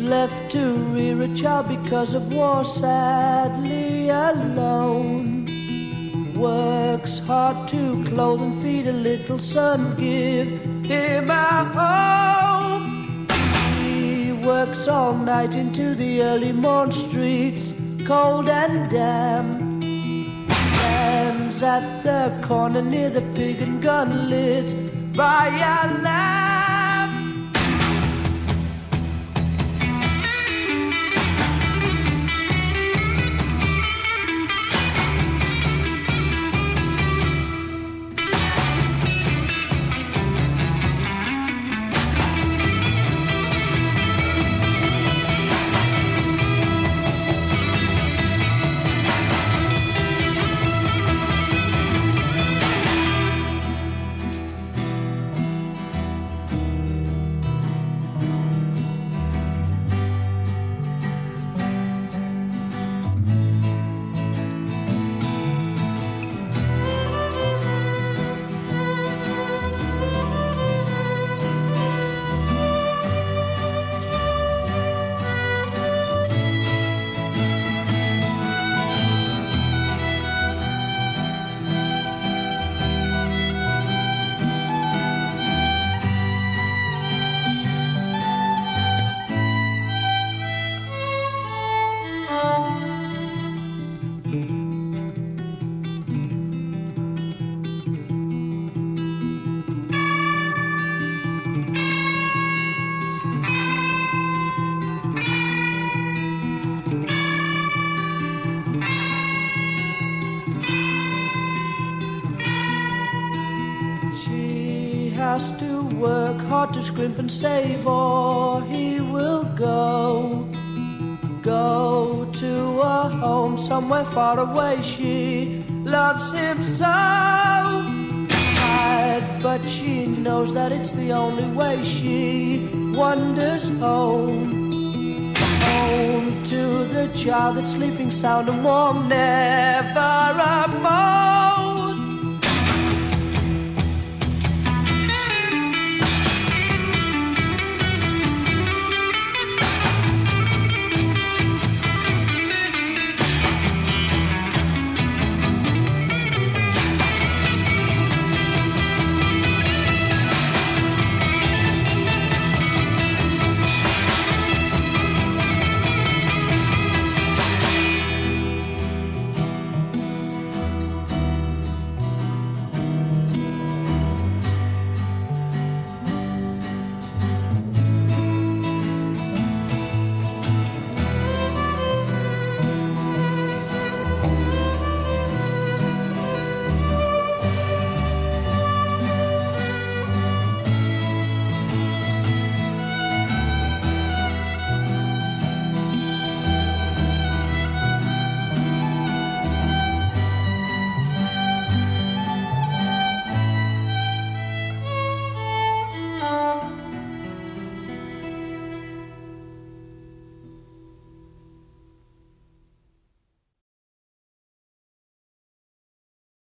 left to rear a child because of war, sadly alone. Works hard to clothe and feed a little son, give him a home. He works all night into the early morn, streets cold and damp. Stands at the corner near the pig and gun, lit by a lamp. Has to work hard to scrimp and save, or he will go to a home somewhere far away. She loves him so tired, but she knows that it's the only way. She wanders home to the child that's sleeping sound and warm, never a moment